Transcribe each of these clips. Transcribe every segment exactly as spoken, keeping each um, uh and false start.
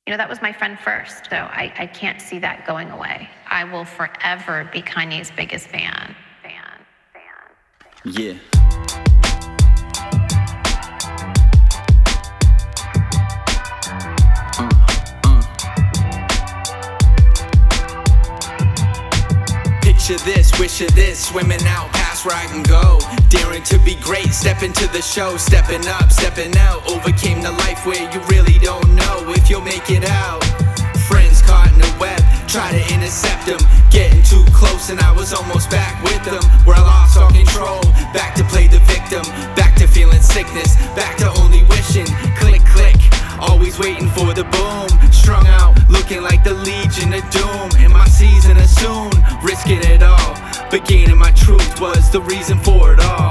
You know, that was my friend first, so I, I can't see that going away. I will forever be Kanye's biggest fan. Fan, fan, fan. Yeah. Picture this, wish of this, swimming out past where I can go. Daring to be great, step into the show, stepping up, stepping out. Overcame the life where you really don't know if you'll make it out. Friends caught in a web, try to intercept them. Getting too close and I was almost back with them. Where I lost all control, back to play the victim. Back to feeling sickness, back to only wishing. Click, click, always waiting for the boom. Strung out, looking like the Legion of Doom. In my season of soon, risking it all, but gaining my truth was the reason for it all.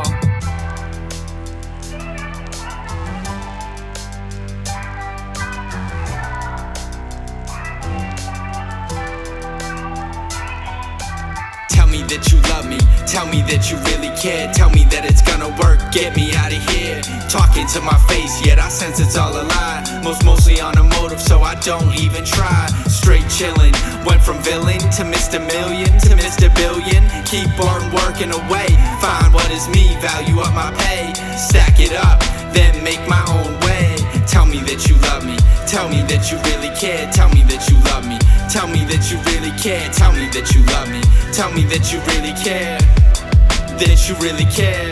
Tell me that you love me, tell me that you really care. Tell me that it's gonna work, get me out of here. Talking to my face, yet I sense it's all a lie. Most mostly on a motive, so I don't even try. Straight chillin', went from villain to Mister Million to Mister Billion. Keep on working away, find what is me, value up my pay. Stack it up, then make my own way. Tell me that you love me, tell me that you really care. Tell me that you love me, tell me that you really care. Tell me that you love me, tell me that you really care. That you really care.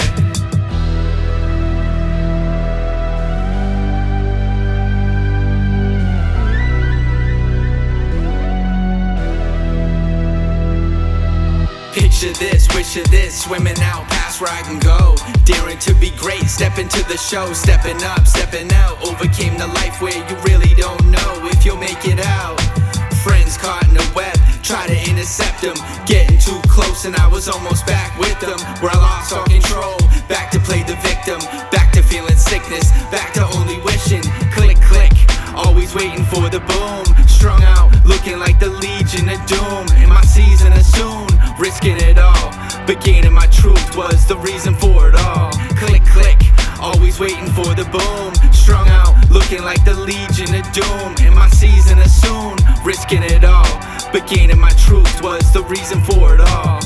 Picture this, wish of this, swimming out past where I can go. Daring to be great, step into the show, stepping up, stepping out. Overcame the life where you really don't know if you'll make it out. Friends caught in a web, try to intercept them. Getting too close and I was almost back with them. Where I lost all control, back to play the victim. Back to feeling sickness, back to only wishing. Click, click, always waiting for the boom. Strung out, looking like the Legion of Doom. In my season of soon, risking it all, but gaining my truth was the reason for it all. Click, click, always waiting for the boom. Strung out, looking like the Legion of Doom. In my season of soon, risking it all, but gaining my truth was the reason for it all.